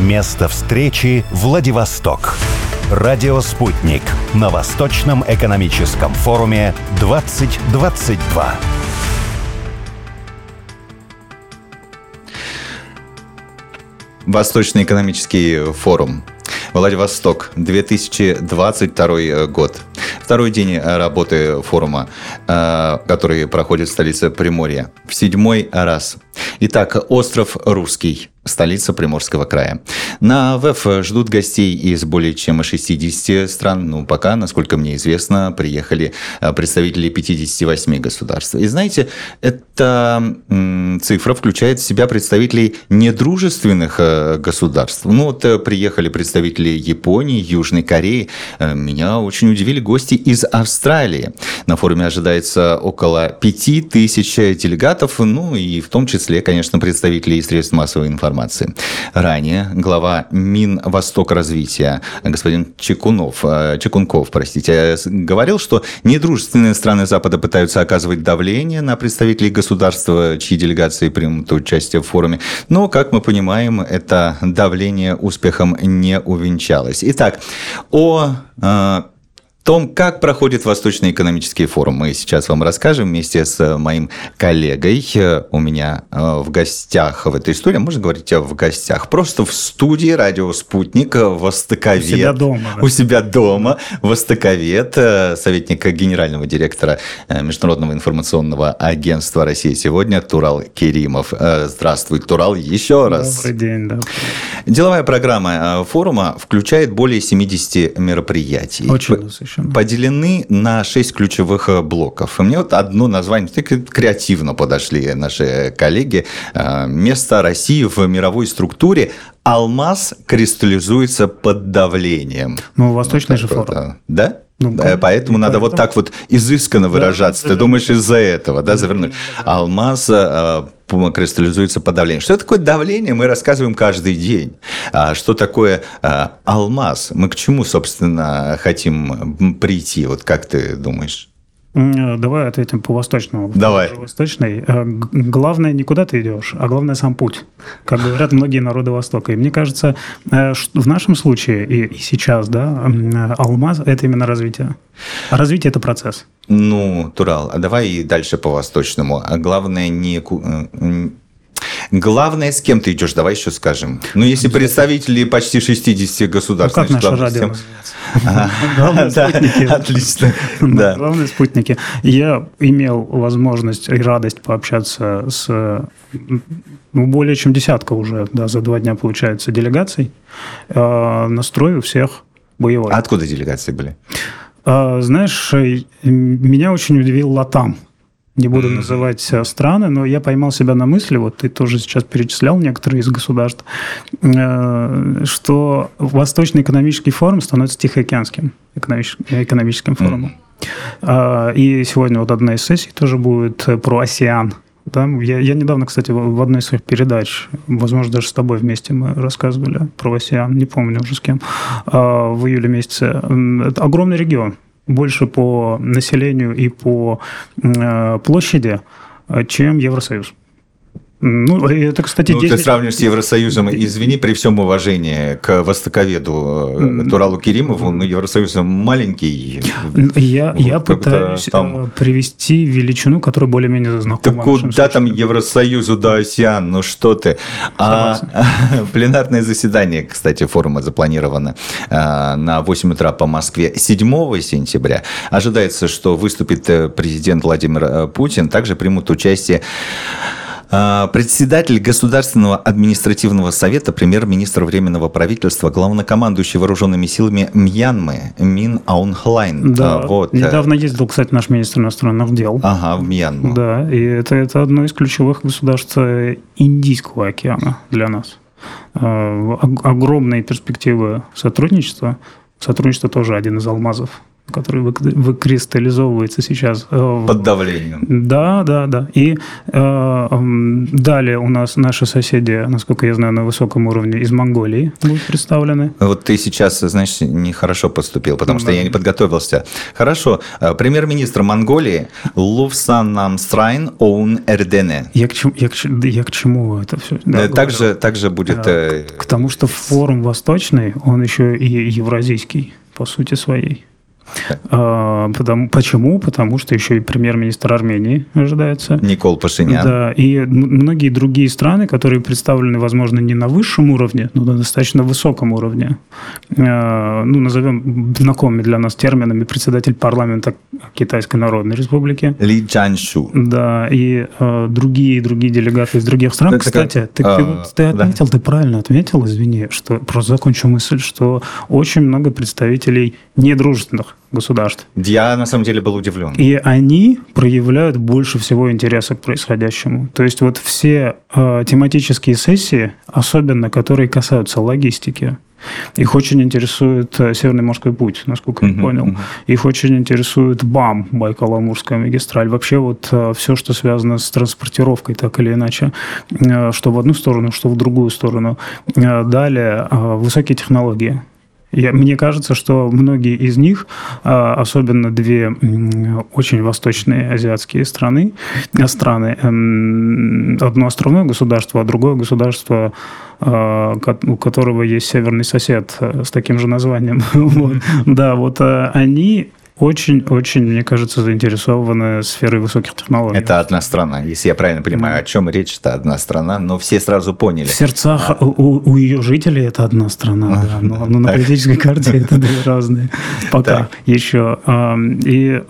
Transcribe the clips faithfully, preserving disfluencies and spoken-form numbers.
Место встречи Владивосток. Радио «Спутник» на Восточном экономическом форуме двадцать двадцать два. Восточный экономический форум. Владивосток, две тысячи двадцать второй год. Второй день работы форума, который проходит в столице Приморья. В седьмой раз. Итак, остров Русский, столица Приморского края. На ВЭФ ждут гостей из более чем шестидесяти стран. Ну, пока, насколько мне известно, приехали представители пятидесяти восьми государств. И знаете, эта цифра включает в себя представителей недружественных государств. Ну, вот приехали представители Японии, Южной Кореи. Меня очень удивили гости из Австралии. На форуме ожидается около пяти тысяч делегатов, ну и в том числе, конечно, представители из средств массовой информации. Ранее глава Минвостокразвития господин Чекунов, Чекунков, простите, говорил, что недружественные страны Запада пытаются оказывать давление на представителей государства, чьи делегации примут участие в форуме. Но, как мы понимаем, это давление успехом не увенчалось. Итак, о том, как проходит Восточный экономический форум, мы сейчас вам расскажем вместе с моим коллегой. У меня в гостях в этой истории, можно говорить в гостях, просто в студии радио «Спутник» востоковед. У себя дома. Да? У себя дома. Востоковед, советник генерального директора Международного информационного агентства «Россия сегодня» Турал Керимов. Здравствуй, Турал, еще раз. Добрый день. Да. Деловая программа форума включает более семидесяти мероприятий. Очень насыщенно. Поделены на шесть ключевых блоков. И мне вот одно название, так креативно подошли наши коллеги. Место России в мировой структуре. Алмаз кристаллизуется под давлением. Ну, восточный вот же вот, форум. Да? Ну, да, поэтому надо поэтому... вот так вот изысканно выражаться. Да, Ты да, думаешь, да. из-за этого, да, завернуть? Да. Алмаз а, кристаллизуется под давлением. Что такое давление, мы рассказываем каждый день. А что такое а, алмаз? Мы к чему, собственно, хотим прийти? Вот как ты думаешь? Давай ответим по восточному. Давай. Восточный. Главное, не куда ты идешь, а главное сам путь. Как говорят многие народы Востока. И мне кажется, в нашем случае и сейчас, да, алмаз – это именно развитие. А развитие – это процесс. Ну, Турал, а давай и дальше по восточному. А главное, не... Главное, с кем ты идешь, давай еще скажем. Ну, если представители почти шестидесяти государств... Ну, как наше радио называется? Главные спутники. Отлично. Главные спутники. Я имел возможность и радость пообщаться с более чем десятка уже, да, за два дня, получается, делегаций. Настрой у всех боевой. А откуда делегации были? Знаешь, меня очень удивил Латам. Не буду mm-hmm. называть страны, но я поймал себя на мысли, вот ты тоже сейчас перечислял некоторые из государств, что Восточный экономический форум становится Тихоокеанским экономическим форумом. Mm-hmm. И сегодня вот одна из сессий тоже будет про АСЕАН. Да? Я, я недавно, кстати, в одной из своих передач, возможно, даже с тобой вместе мы рассказывали про АСЕАН, не помню уже с кем, в июле месяце. Это огромный регион. Больше по населению и по э, площади, чем Евросоюз. Ну, это, кстати, ну, десять... Ты сравниваешь с Евросоюзом, извини, при всем уважении к востоковеду Туралу Керимову, но Евросоюз маленький. Я, вот, я пытаюсь там... привести величину, которая более-менее знакома. Так куда там Евросоюзу до АСЕАН, ну что ты. А, пленарное заседание, кстати, форума запланировано на восемь утра по Москве седьмого сентября. Ожидается, что выступит президент Владимир Путин, также примут участие председатель Государственного административного совета, премьер-министр Временного правительства, главнокомандующий вооруженными силами Мьянмы Мин Аун Хлайн. Да, вот. Недавно ездил, кстати, наш министр иностранных дел. Ага, в Мьянму. Да, и это, это одно из ключевых государств Индийского океана для нас. Огромные перспективы сотрудничества. Сотрудничество тоже один из алмазов который выкристаллизовывается сейчас. Под давлением. Да, да, да. И э, далее у нас наши соседи, насколько я знаю, на высоком уровне из Монголии будут представлены. Вот ты сейчас, знаешь, нехорошо поступил, потому что да. я не подготовился. Хорошо. Премьер-министр Монголии Лувсан Намстрайн Оун Эрдене. Я к чему, я к, я к чему это все? Да, также, также будет... Да, к тому, что форум Восточный, он еще и евразийский, по сути своей. Потому, почему? Потому что еще и премьер-министр Армении ожидается. Никол Пашинян. Да, и многие другие страны, которые представлены, возможно, не на высшем уровне, но на достаточно высоком уровне. Ну, назовем знакомыми для нас терминами председатель парламента Китайской Народной Республики. Ли Чаншу. Да, и э, другие другие делегаты из других стран. Это Кстати, как, ты, а, ты, вот, ты отметил, да. ты правильно отметил, извини, что просто закончу мысль, что очень много представителей недружественных государств. Я, на самом деле, был удивлен. И они проявляют больше всего интереса к происходящему. То есть вот все э, тематические сессии, особенно которые касаются логистики, их очень интересует Северный морской путь, насколько я uh-huh, понял. Uh-huh. Их очень интересует БАМ, Байкало-Амурская магистраль. Вообще вот э, все, что связано с транспортировкой, так или иначе, э, что в одну сторону, что в другую сторону. Э, далее э, высокие технологии. Я, мне кажется, что многие из них, особенно две очень восточные азиатские страны, страны, одно островное государство, а другое государство, у которого есть северный сосед с таким же названием. Вот. Да, вот они... Очень-очень, мне кажется, заинтересованы сферой высоких технологий. Это одна страна. Если я правильно понимаю, о чем речь, это одна страна, но все сразу поняли. В сердцах а. у, у ее жителей это одна страна, да, но, но на политической карте это две разные. Пока еще. И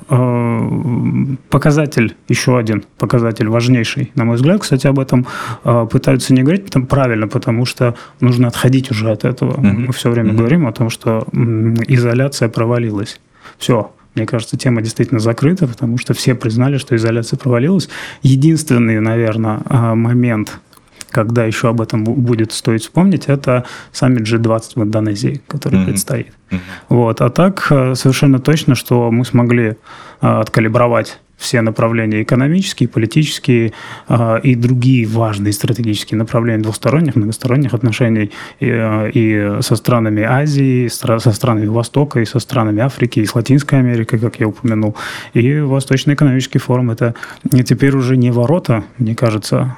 показатель, еще один показатель важнейший, на мой взгляд. Кстати, об этом пытаются не говорить правильно, потому что нужно отходить уже от этого. Мы все время говорим о том, что изоляция провалилась. Все. Мне кажется, тема действительно закрыта, потому что все признали, что изоляция провалилась. Единственный, наверное, момент, когда еще об этом будет стоить вспомнить, это саммит джи двадцать в Индонезии, который mm-hmm. предстоит. Mm-hmm. Вот. А так совершенно точно, что мы смогли откалибровать все направления экономические, политические э, и другие важные стратегические направления двусторонних, многосторонних отношений и, и со странами Азии, со странами Востока, и со странами Африки, и с Латинской Америкой, как я упомянул. И Восточный экономический форум – это теперь уже не ворота, мне кажется,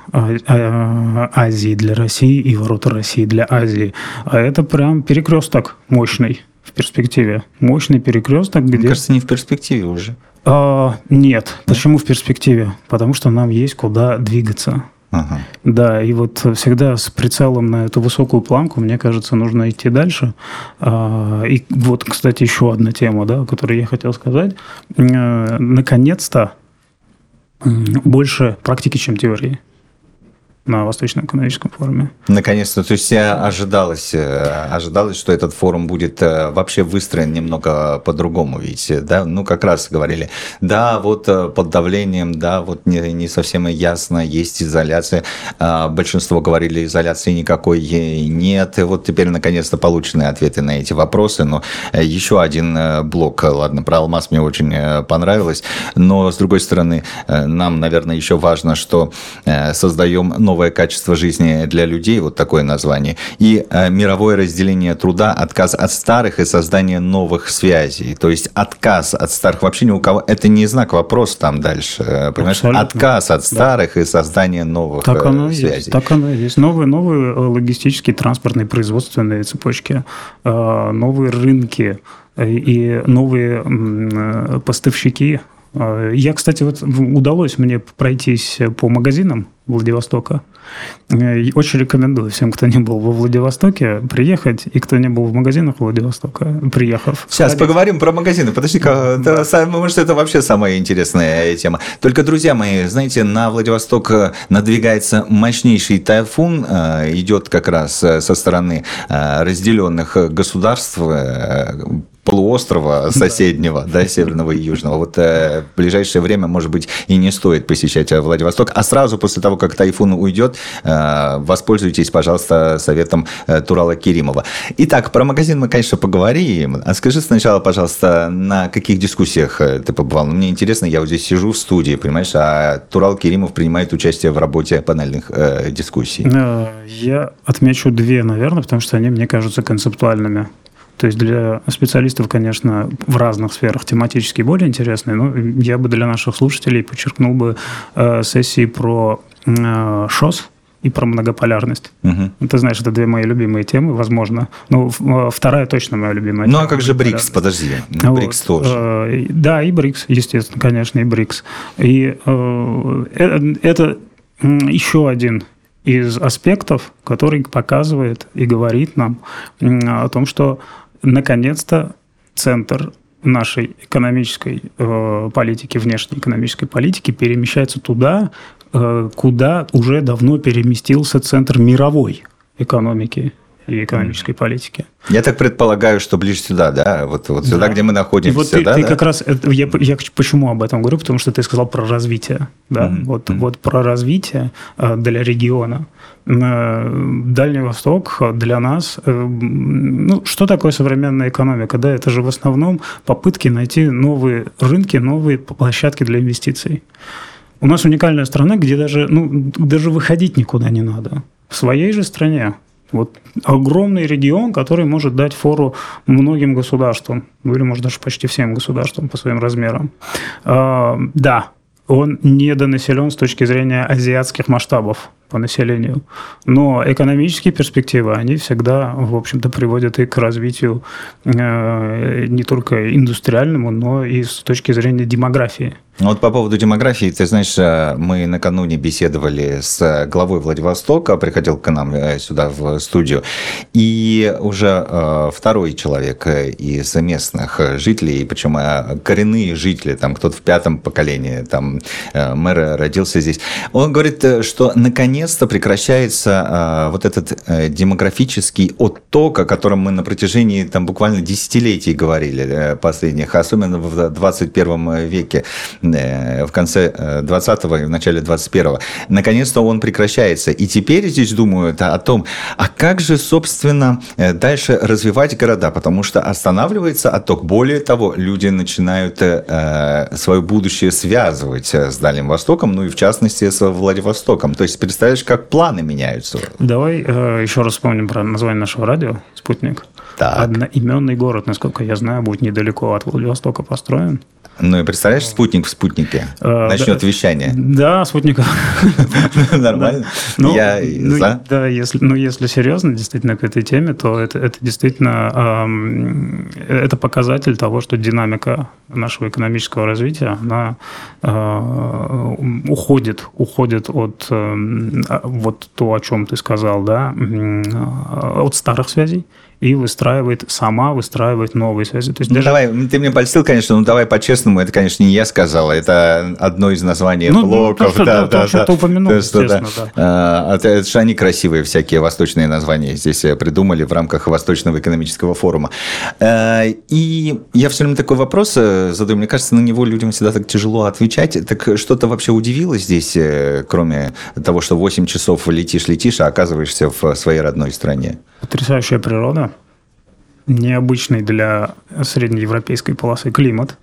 Азии для России и ворота России для Азии, а это прям перекресток мощный в перспективе. Мощный перекресток, где… Мне кажется, не в перспективе уже. А, нет. Да? Почему в перспективе? Потому что нам есть куда двигаться. Ага. Да, и вот всегда с прицелом на эту высокую планку, мне кажется, нужно идти дальше. А, и вот, кстати, еще одна тема, да, о которой я хотел сказать. Наконец-то больше практики, чем теории на Восточном экономическом форуме. Наконец-то, то есть ожидалось, ожидалось, что этот форум будет вообще выстроен немного по-другому, ведь, да, ну, как раз говорили, да, вот под давлением, да, вот не, не совсем ясно, есть изоляция, большинство говорили, изоляции никакой нет, и вот теперь, наконец-то, получены ответы на эти вопросы, но еще один блок, ладно, про Алмаз мне очень понравилось, но, с другой стороны, нам, наверное, еще важно, что создаем новые новое качество жизни для людей, вот такое название, и э, мировое разделение труда, отказ от старых и создание новых связей. То есть отказ от старых вообще ни у кого, это не знак вопроса там дальше, понимаешь? Абсолютно. Отказ от старых, да, и создание новых так оно связей. Есть, так оно и есть. Новые, новые логистические, транспортные, производственные цепочки, новые рынки и новые поставщики. Я, кстати, вот удалось мне пройтись по магазинам Владивостока. Очень рекомендую всем, кто не был во Владивостоке, приехать, и кто не был в магазинах Владивостока, приехав. Сейчас сходить. Поговорим про магазины. Подожди-ка, да. это, может, это вообще самая интересная тема. Только, друзья мои, знаете, на Владивосток надвигается мощнейший тайфун, идет как раз со стороны разделенных государств. полуострова соседнего, да, северного и южного. Вот в ближайшее время, может быть, и не стоит посещать Владивосток, а сразу после того, как тайфун уйдет, воспользуйтесь, пожалуйста, советом Турала Керимова. Итак, про магазин мы, конечно, поговорим. А скажи сначала, пожалуйста, на каких дискуссиях ты побывал? Мне интересно, я вот здесь сижу в студии, понимаешь, а Турал Керимов принимает участие в работе панельных э, дискуссий. Я отмечу две, наверное, потому что они мне кажутся концептуальными. То есть для специалистов, конечно, в разных сферах тематически более интересные, но я бы для наших слушателей подчеркнул бы э, сессии про э, ШОС и про многополярность. Угу. Ты знаешь, это две мои любимые темы, возможно. Ну, вторая точно моя любимая ну, тема. Ну, а как же БРИКС? Подожди. Вот. БРИКС тоже. Э, да, и БРИКС, естественно, конечно, и БРИКС. И э, это еще один из аспектов, который показывает и говорит нам о том, что наконец-то центр нашей экономической э, политики, внешней экономической политики перемещается туда, э, куда уже давно переместился центр мировой экономики и экономической политики. Я так предполагаю, что ближе сюда, да? Вот, вот сюда, да. Где мы находимся. И вот ты, да, ты да? как раз... Я, я почему об этом говорю? Потому что ты сказал про развитие. Да? Mm-hmm. Вот, mm-hmm. вот про развитие для региона. Дальний Восток для нас... Ну, что такое современная экономика? Да, это же в основном попытки найти новые рынки, новые площадки для инвестиций. У нас уникальная страна, где даже, ну, даже выходить никуда не надо. В своей же стране. Вот огромный регион, который может дать фору многим государствам, ну или, может, даже почти всем государствам по своим размерам. А, да, он недонаселен с точки зрения азиатских масштабов по населению, но экономические перспективы, они всегда, в общем-то, приводят и к развитию э, не только индустриальному, но и с точки зрения демографии. Вот по поводу демографии, ты знаешь, мы накануне беседовали с главой Владивостока, приходил к нам сюда в студию, и уже второй человек из местных жителей, причем коренные жители, там кто-то в пятом поколении, там мэр родился здесь, он говорит, что наконец-то прекращается вот этот демографический отток, о котором мы на протяжении там буквально десятилетий говорили последних, особенно в двадцать первом веке. В конце двадцатого и в начале двадцать первого. Наконец-то он прекращается. И теперь здесь думают о том, а как же, собственно, дальше развивать города, потому что останавливается отток. Более того, люди начинают свое будущее связывать с Дальним Востоком, ну и в частности с Владивостоком. То есть, представляешь, как планы меняются. Давай еще раз вспомним про название нашего радио «Спутник». Так. Одноименный город, насколько я знаю, будет недалеко от Владивостока построен. Ну и представляешь, спутник в спутнике начнет да, вещание. Да, спутник. Нормально. Ну, я ну, за. Да, если, ну, если серьезно действительно к этой теме, то это, это действительно эм, это показатель того, что динамика нашего экономического развития, она э, уходит, уходит от э, вот то, о чем ты сказал, да, э, от старых связей. И выстраивает, сама выстраивает новые связи. То есть ну, даже... Давай, ты меня польстил, конечно, но давай по-честному, это, конечно, не я сказал, это одно из названий ну, блоков. Ну, да, то, да, что ты упомянул, то, что, естественно, да. да. А, это, это же они красивые, всякие восточные названия здесь придумали в рамках Восточного экономического форума. А, и я все время такой вопрос задаю, мне кажется, на него людям всегда так тяжело отвечать. Так что-то вообще удивило здесь, кроме того, что восемь часов летишь-летишь, а оказываешься в своей родной стране? Потрясающая природа, необычный для среднеевропейской полосы климат,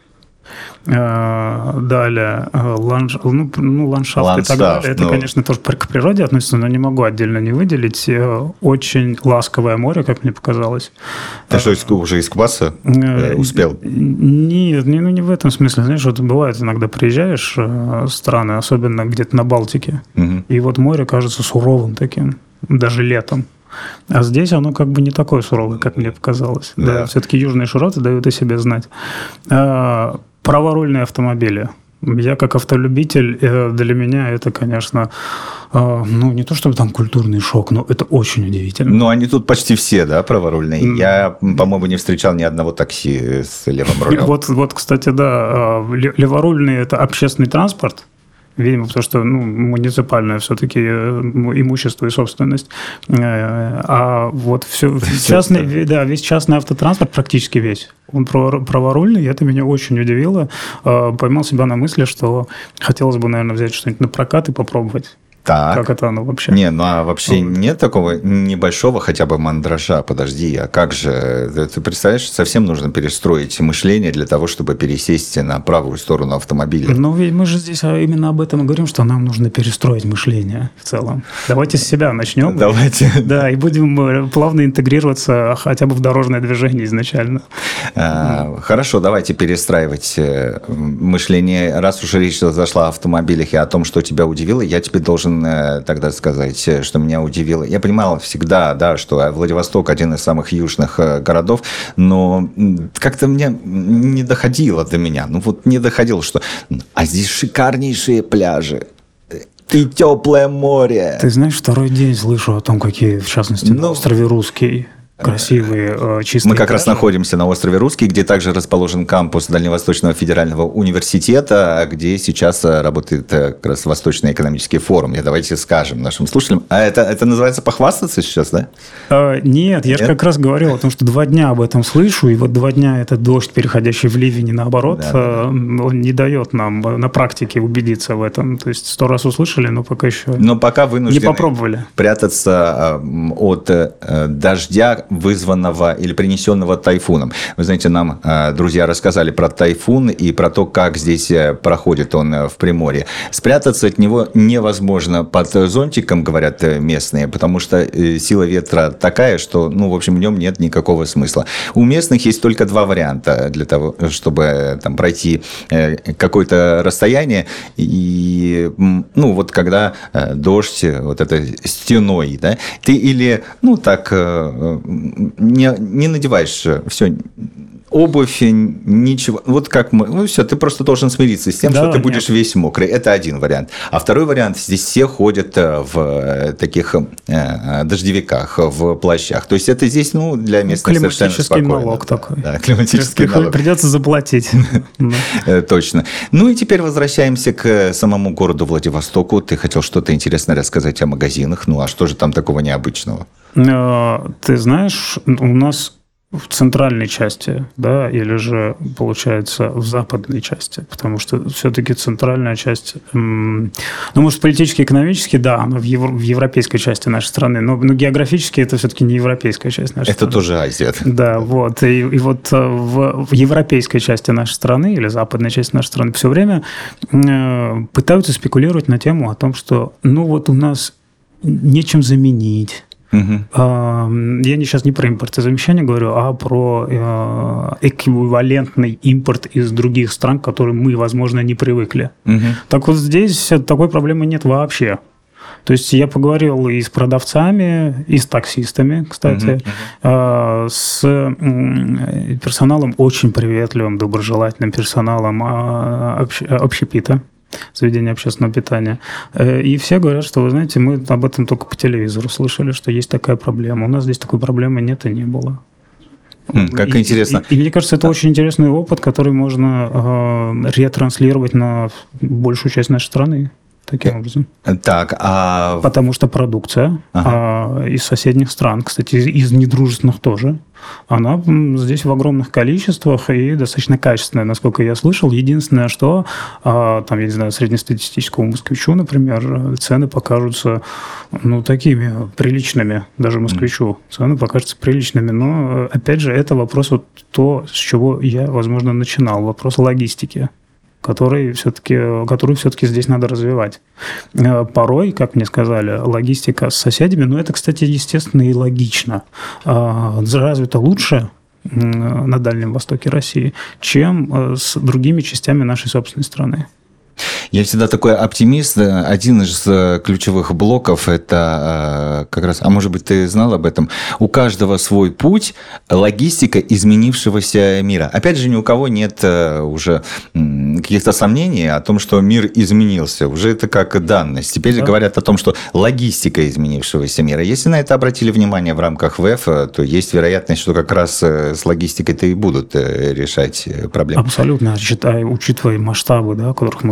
далее ландш... ну, ну, ландшафт, ландшафт и так далее. Это, ну... конечно, тоже к природе относится, но не могу отдельно не выделить. Очень ласковое море, как мне показалось. Ты что, уже искупаться успел? Нет, не, ну, не в этом смысле. Знаешь, вот бывает, иногда приезжаешь в страны, особенно где-то на Балтике, угу. и вот море кажется суровым таким, даже летом. А здесь оно как бы не такое суровое, как мне показалось. Да. Да, все-таки южные широты дают о себе знать. А, праворульные автомобили. Я как автолюбитель, для меня это, конечно, ну, не то чтобы там культурный шок, но это очень удивительно. Ну, они тут почти все, да, праворульные. Mm. Я, по-моему, не встречал ни одного такси с левым рулем. Вот, вот, кстати, да, леворульные – это общественный транспорт. Видимо, потому что ну, муниципальное все-таки имущество и собственность. А вот все, частный, да, весь частный автотранспорт, практически весь, Он праворульный, и это меня очень удивило. Поймал себя на мысли, что хотелось бы, наверное, взять что-нибудь на прокат и попробовать. Так. Как это оно вообще? Не, ну а вообще ну, нет такого небольшого хотя бы мандража? Подожди, а как же? Ты представляешь, совсем нужно перестроить мышление для того, чтобы пересесть на правую сторону автомобиля. Ну, ведь мы же здесь именно об этом и говорим, что нам нужно перестроить мышление в целом. Давайте с себя начнем. Давайте. Да, и будем плавно интегрироваться хотя бы в дорожное движение изначально. А, хорошо, давайте перестраивать мышление. Раз уж речь зашла о автомобилях и о том, что тебя удивило, я тебе должен тогда сказать, что меня удивило. Я понимал всегда, да, что Владивосток один из самых южных городов, но как-то мне не доходило до меня. Ну вот не доходило, что а здесь шикарнейшие пляжи. И теплое море. Ты знаешь, второй день слышу о том, какие, в частности, ну, на острове Русский красивые, чистые. Мы как пляжи. раз находимся на острове Русский, где также расположен кампус Дальневосточного федерального университета, где сейчас работает как раз Восточный экономический форум. И давайте скажем нашим слушателям. А это, это называется похвастаться сейчас, да? А, нет, я же как раз говорил о том, что два дня об этом слышу, и вот два дня это дождь, переходящий в ливень, и наоборот, да, да. Он не дает нам на практике убедиться в этом. То есть сто раз услышали, но пока еще но пока вынуждены не попробовали прятаться от дождя, вызванного или принесенного тайфуном. Вы знаете, нам друзья рассказали про тайфун и про то, как здесь проходит он в Приморье. Спрятаться от него невозможно под зонтиком, говорят местные, потому что сила ветра такая, что, ну, в общем, в нем нет никакого смысла. У местных есть только два варианта для того, чтобы там пройти какое-то расстояние. И, ну, вот когда дождь, вот это стеной, да, ты или, ну, так... Не, не надеваешь все, обувь, ничего. Вот как мы... Ну, все, ты просто должен смириться с тем, да, что ты нет. будешь весь мокрый. Это один вариант. А второй вариант, здесь все ходят в таких э, дождевиках, в плащах. То есть, это здесь, ну, для местных совершенно спокойно. Климатический налог такой. Да, климатический налог. Придется заплатить. Точно. Ну, и теперь возвращаемся к самому городу Владивостоку. Ты хотел что-то интересное рассказать о магазинах. Ну, а что же там такого необычного? Ты знаешь, у нас в центральной части, да, или же, получается, в западной части, потому что все-таки центральная часть, ну, может, политически, экономически, да, она в, евро, в европейской части нашей страны, но, но географически это все-таки не европейская часть нашей это страны. Это тоже Азия. Да, вот, и, и вот в, в европейской части нашей страны или западной части нашей страны все время э, пытаются спекулировать на тему о том, что, ну, вот у нас нечем заменить. Угу. Я сейчас не про импортозамещение говорю, а про эквивалентный импорт из других стран, к которым мы, возможно, не привыкли. Угу. Так вот здесь такой проблемы нет вообще. То есть я поговорил и с продавцами, и с таксистами, кстати, uh-huh, uh-huh. с персоналом очень приветливым, доброжелательным персоналом общепита. Заведение общественного питания. И все говорят, что, вы знаете, мы об этом только по телевизору слышали, что есть такая проблема. У нас здесь такой проблемы нет и не было. Mm, как и, интересно. И, и мне кажется, это очень интересный опыт, который можно э, ретранслировать на большую часть нашей страны. Таким образом. Так, а... Потому что продукция ага. а, из соседних стран, кстати, из, из недружественных тоже, она здесь в огромных количествах и достаточно качественная, насколько я слышал. Единственное, что а, там, я не знаю, среднестатистическому москвичу, например, цены покажутся, ну, такими приличными, даже москвичу цены покажутся приличными. Но, опять же, это вопрос вот то, с чего я, возможно, начинал, вопрос логистики. Который все-таки, которую все-таки здесь надо развивать. Порой, как мне сказали, логистика с соседями, ну, это, кстати, естественно и логично, развита лучше на Дальнем Востоке России, чем с другими частями нашей собственной страны. Я всегда такой оптимист. Один из ключевых блоков – это как раз, а может быть, ты знал об этом, у каждого свой путь, логистика изменившегося мира. Опять же, ни у кого нет уже каких-то сомнений о том, что мир изменился. Уже это как данность. Теперь да. говорят о том, что логистика изменившегося мира. Если на это обратили внимание в рамках ВЭФ, то есть вероятность, что как раз с логистикой-то и будут решать проблемы. Абсолютно. Учитывая масштабы, да, о которых мы тоже уже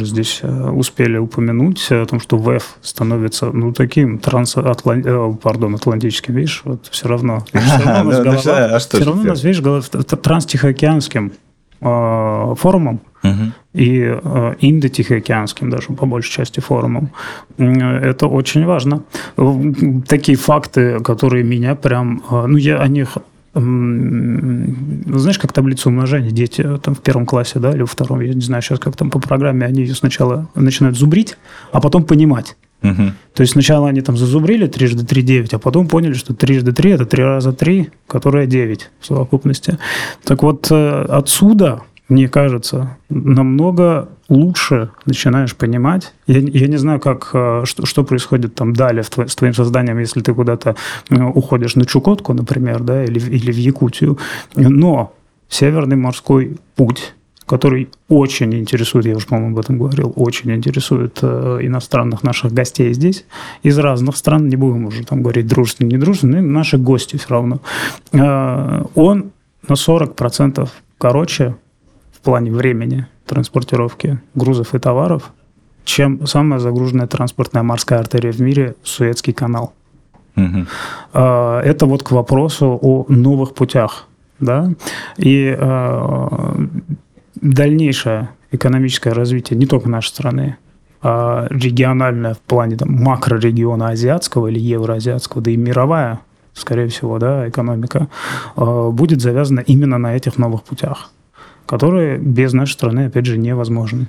здесь успели упомянуть о том, что ВЭФ становится, ну, таким трансатлан... пардон, атлантическим, видишь, вот все равно. Все равно у нас голова, все равно у нас, видишь, голова транстихоокеанским форумом uh-huh. и э, индо-тихоокеанским даже по большей части форумом. Это очень важно. Такие факты, которые меня прям... Ну, я о них... Знаешь, как таблицу умножения дети там в первом классе, да, или во втором, я не знаю сейчас, как там по программе, они ее сначала начинают зубрить, а потом понимать. Uh-huh. То есть сначала они там зазубрили трижды три девять, а потом поняли, что трижды три это три раза три, которое девять в совокупности. Так вот, отсюда, мне кажется, намного лучше начинаешь понимать. Я, я не знаю, как, что, что происходит там далее в твой, с твоим созданием, если ты куда-то уходишь на Чукотку, например, да, или, или в Якутию. Но Северный морской путь, который очень интересует, я уже, по-моему, об этом говорил, очень интересует э, иностранных наших гостей здесь, из разных стран, не будем уже там говорить дружественные, недружественные, наши гости все равно. Э, он на сорок процентов короче в плане времени транспортировки грузов и товаров, чем самая загруженная транспортная морская артерия в мире – Суэцкий канал. Угу. Э, это вот к вопросу о новых путях. Да? И э, дальнейшее экономическое развитие не только нашей страны, а региональное в плане там, макрорегиона азиатского или евроазиатского, да и мировая, скорее всего, да, экономика, будет завязана именно на этих новых путях, которые без нашей страны, опять же, невозможны.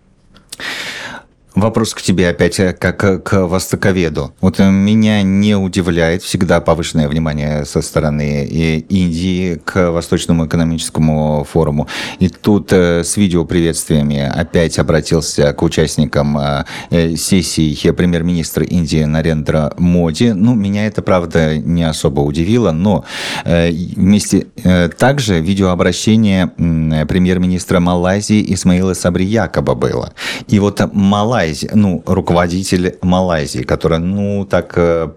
Вопрос к тебе опять, как к востоковеду. Вот меня не удивляет всегда повышенное внимание со стороны Индии к Восточному экономическому форуму. И тут с видеоприветствиями опять обратился к участникам сессии премьер-министр Индии Нарендра Моди. Ну, меня это, правда, не особо удивило, но вместе также видеообращение премьер-министра Малайзии Исмаила Сабри Якоба было. И вот Малайзия, ну, руководитель Малайзии, которая, ну, так... Э,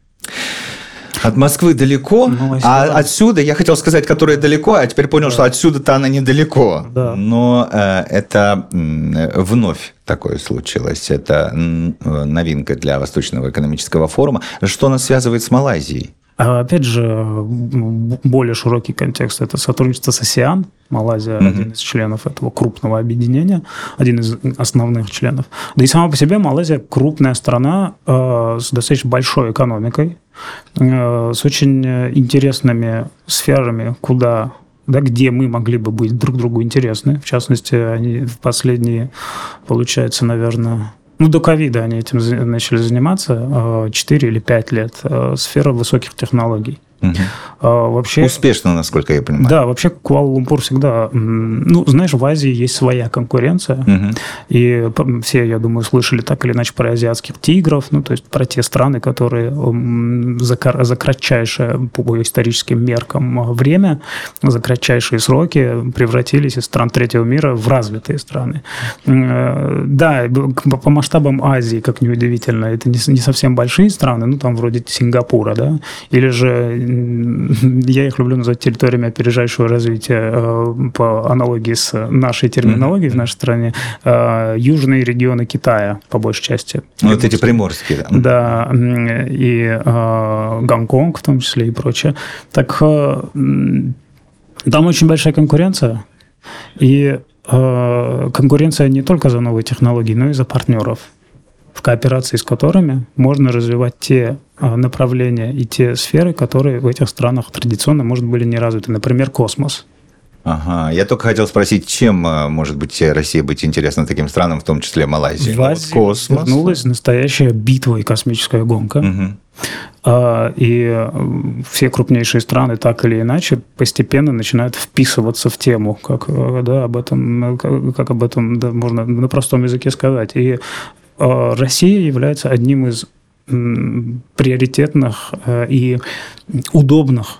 от Москвы далеко, Малайзия, а да. Отсюда, я хотел сказать, которая далеко, а теперь понял, да. Что отсюда-то она недалеко. Да. Но э, это э, вновь такое случилось. Это э, новинка для Восточного экономического форума. Что нас связывает с Малайзией? Опять же, более широкий контекст – это сотрудничество с АСЕАН. Малайзия mm-hmm. один из членов этого крупного объединения, один из основных членов. Да и сама по себе Малайзия крупная страна э, с достаточно большой экономикой, э, с очень интересными сферами, куда, да, где мы могли бы быть друг другу интересны. В частности, они в последние, получается, наверное... Ну, до ковида они этим начали заниматься, четыре или пять лет, сфера высоких технологий. Угу. Вообще, успешно, насколько я понимаю. Да, вообще Куала-Лумпур всегда... Ну, знаешь, в Азии есть своя конкуренция, угу. И все, я думаю, слышали так или иначе про азиатских тигров, ну, то есть про те страны, которые за, за кратчайшее по историческим меркам время, за кратчайшие сроки превратились из стран третьего мира в развитые страны. Да, по масштабам Азии, как ни удивительно, это не, не совсем большие страны, ну, там вроде Сингапура, да, или же я их люблю называть территориями опережающего развития по аналогии с нашей терминологией mm-hmm. в нашей стране. Южные регионы Китая, по большей части. Ну, вот эти приморские. Да. Да, и Гонконг в том числе и прочее. Так там очень большая конкуренция. И конкуренция не только за новые технологии, но и за партнеров, в кооперации с которыми можно развивать те направления и те сферы, которые в этих странах традиционно, может, были не развиты. Например, космос. Ага, я только хотел спросить, чем может быть Россия быть интересна таким странам, в том числе Малайзии? В Азии космос. Вернулась настоящая битва и космическая гонка. Угу. И все крупнейшие страны так или иначе постепенно начинают вписываться в тему, как, да, об этом, как, как об этом да, можно на простом языке сказать. И Россия является одним из приоритетных и удобных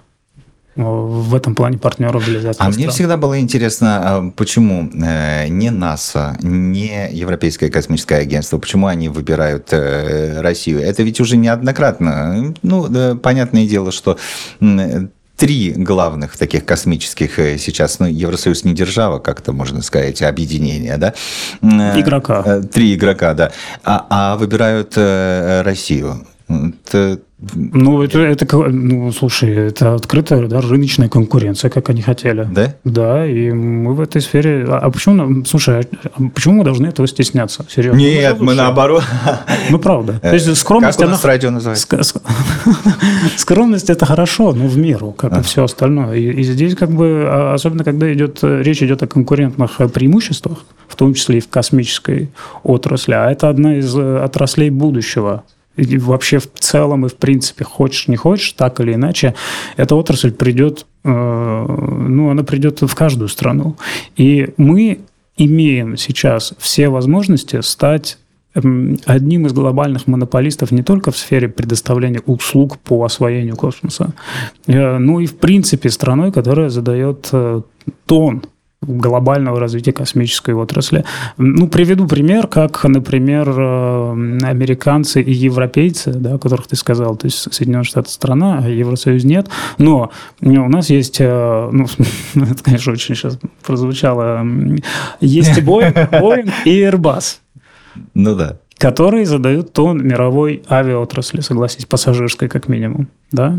в этом плане партнеров для А мне всегда было интересно, почему не НАСА, не Европейское космическое агентство, почему они выбирают Россию? Это ведь уже неоднократно. Ну, понятное дело, что три главных таких космических сейчас, ну, Евросоюз не держава, как-то можно сказать, объединение, да? Игрока. Три игрока, да. А, а выбирают Россию. Это... Ну, это, это, ну, слушай, это открытая, да, рыночная конкуренция, как они хотели. Да? Да, и мы в этой сфере... А почему, слушай, а почему мы должны этого стесняться? Серьезно? Нет, мы, мы наоборот. Ну, правда. То есть скромность... Как у нас она... радио называется? Скромность – это хорошо, но в меру, как а. и все остальное. И, и здесь как бы, особенно когда идет, речь идет о конкурентных преимуществах, в том числе и в космической отрасли, а это одна из отраслей будущего. И вообще в целом и в принципе, хочешь не хочешь, так или иначе, эта отрасль придет, э, ну, она придет в каждую страну. И мы имеем сейчас все возможности стать одним из глобальных монополистов не только в сфере предоставления услуг по освоению космоса, но и в принципе страной, которая задает тон глобального развития космической отрасли. Ну, приведу пример, как, например, американцы и европейцы, да, о которых ты сказал, то есть Соединенные Штаты страна, а Евросоюз нет, но у нас есть, ну, это, конечно, очень сейчас прозвучало, есть и Boeing, и Airbus. Ну да. Которые задают тон мировой авиаотрасли, согласись, пассажирской как минимум, да,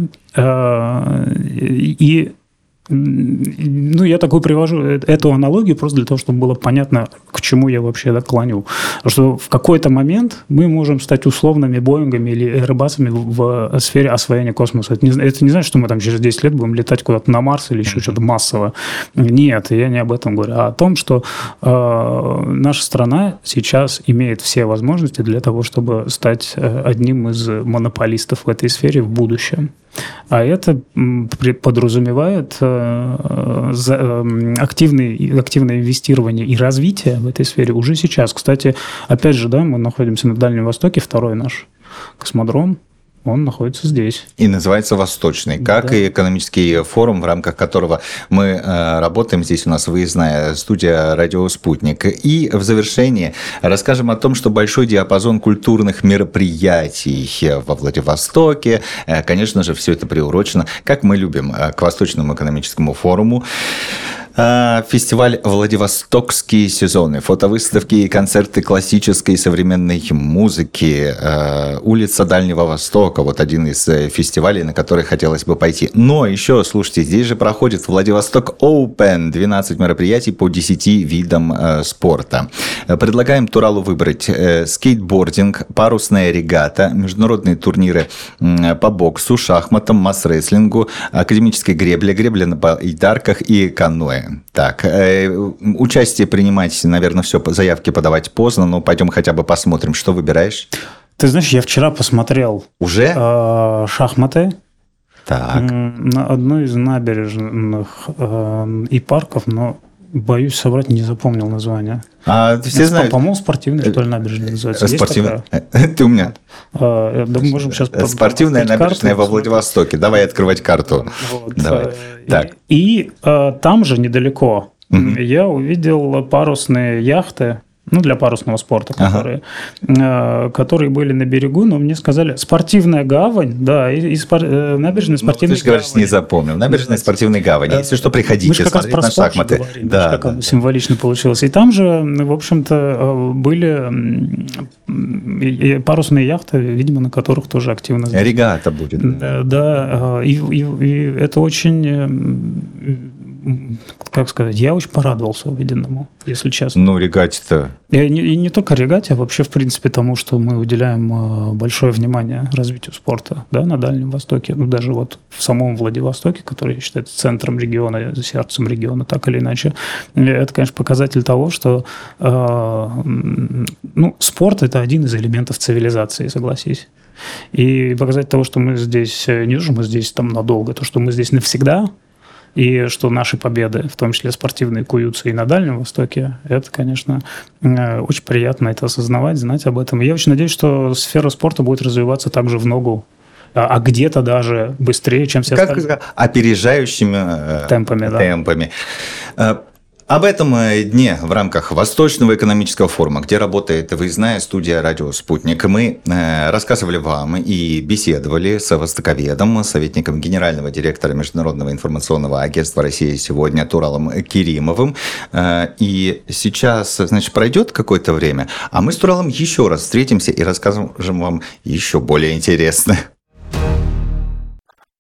и ну, я такую привожу эту аналогию просто для того, чтобы было понятно, к чему я вообще да, клоню. Что в какой-то момент мы можем стать условными Боингами или Airbus'ами в сфере освоения космоса. Это не, это не значит, что мы там через десять лет будем летать куда-то на Марс или еще что-то массово. Нет, я не об этом говорю, а о том, что э, наша страна сейчас имеет все возможности для того, чтобы стать одним из монополистов в этой сфере в будущем. А это подразумевает активное, активное инвестирование и развитие в этой сфере уже сейчас. Кстати, опять же, да, мы находимся на Дальнем Востоке, второй наш космодром. Он находится здесь. И называется «Восточный», как да. и экономический форум, в рамках которого мы э, работаем. Здесь у нас выездная студия «Радио Спутник». И в завершении расскажем о том, что большой диапазон культурных мероприятий во Владивостоке. Э, конечно же, все это приурочено, как мы любим, к Восточному экономическому форуму. Фестиваль «Владивостокские сезоны», фотовыставки и концерты классической и современной музыки, улица Дальнего Востока, вот один из фестивалей, на который хотелось бы пойти. Но еще, слушайте, здесь же проходит Владивосток Open, двенадцать мероприятий по десяти видам спорта. Предлагаем Туралу выбрать скейтбординг, парусная регата, международные турниры по боксу, шахматам, масс-рестлингу, академической гребле, гребле на байдарках и каноэ. Так, э, участие принимать, наверное, все, заявки подавать поздно, но пойдем хотя бы посмотрим, что выбираешь. Ты знаешь, я вчера посмотрел уже э, шахматы так. на одной из набережных э, и парков, но боюсь соврать, не запомнил название. А все это, знают. По-моему, спортивная, что ли, набережная называется. Спортивная. Ты у меня. А, да, мы можем сейчас спортивная набережная во Владивостоке. Давай открывать карту. Вот. Давай. И, так. и а, там же недалеко угу. я увидел парусные яхты. Ну, для парусного спорта, которые, ага. э, которые были на берегу, но мне сказали, спортивная гавань, да, и, и спор, э, набережная спортивная ну, ты же говоришь, не запомнил. Набережная спортивной гавани. Если что, приходите смотреть на шахматы. Говорим, да, как да. оно символично получилось. И там же, в общем-то, были парусные яхты, видимо, на которых тоже активно... Регата будет. Да, да и, и, и это очень... Как сказать, я очень порадовался увиденному, если честно. Ну, регате-то... И не, и не только регате, а вообще, в принципе, тому, что мы уделяем большое внимание развитию спорта, да, на Дальнем Востоке. Ну, даже вот в самом Владивостоке, который считается центром региона, сердцем региона, так или иначе. Это, конечно, показатель того, что э, ну, спорт – это один из элементов цивилизации, согласись. И показатель того, что мы здесь не то, что мы здесь там надолго, то, что мы здесь навсегда – и что наши победы, в том числе спортивные, куются и на Дальнем Востоке, это, конечно, очень приятно это осознавать, знать об этом. И я очень надеюсь, что сфера спорта будет развиваться также в ногу, а где-то даже быстрее, чем все как остальные. Опережающими темпами. Да. темпами. Об этом дне в рамках Восточного экономического форума, где работает выездная студия «Радио Спутник», мы рассказывали вам и беседовали с востоковедом, советником генерального директора Международного информационного агентства «Россия сегодня» Туралом Керимовым. И сейчас, значит, пройдет какое-то время, а мы с Туралом еще раз встретимся и расскажем вам еще более интересно.